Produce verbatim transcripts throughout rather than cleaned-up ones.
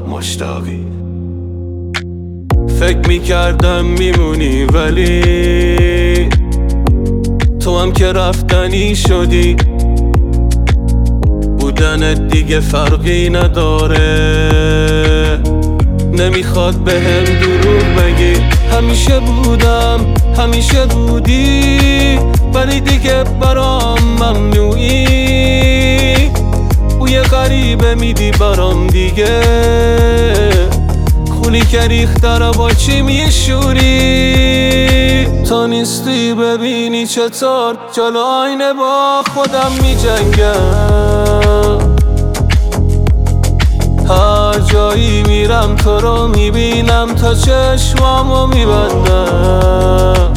مشتاقی. فکر میکردم میمونی ولی تو هم که رفتنی شدی. بودنت دیگه فرقی نداره، نمیخواد بهم دروغ بگی. همیشه بودم همیشه بودی، ولی دیگه برام ممنوعی. بوی غریبه میدی برام دیگه، خولی که ریخته رو با چی میشوری؟ تو نیستی ببینی چطور جلو آینه با خودم میجنگم. هر جایی میرم تو رو میبینم تا چشمامو میبندم.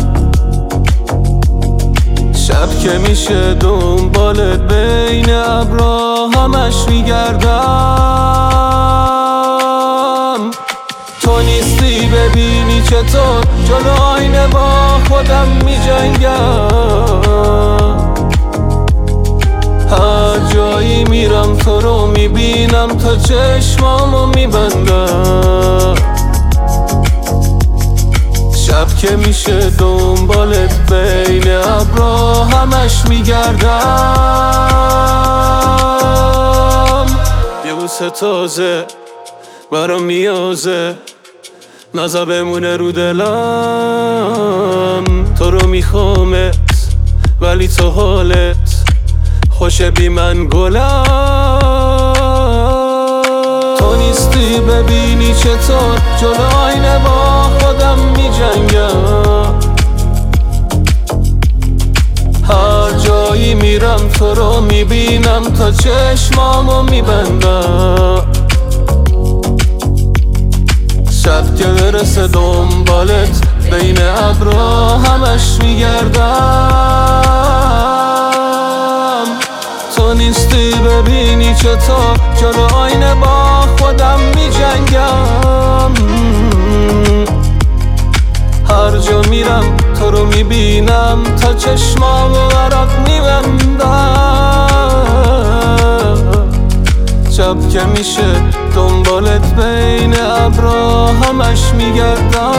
شب که میشه دنبالت بین ابرا همش میگردم. تو نیستی ببینی چطور جلو آینه با خودم میجنگم. هر جایی میرم تو رو میبینم تا چشمامو میبندم. شب که میشه دنبالت بین ابرا همش میگردم. یه بوسه تازه برام میازه، نزا بمونه رو دلم. تو رو میخوامت ولی تو حالت خوشه بی من گلم. تو نیستی ببینی چطور جلو آینه با خودم میجنگم. هر جایی میرم تو رو میبینم تا چشمامو میبندم. شب که برسه دنبالت بین ابرا همش میگردم. تو نیستی ببینی چطور جلو آینه با خودم میجنگم. هر جا میرم تو رو میبینم تا چشمامو برات میبندم. شب که میشه دنبالت بین ابرا همش میگردم.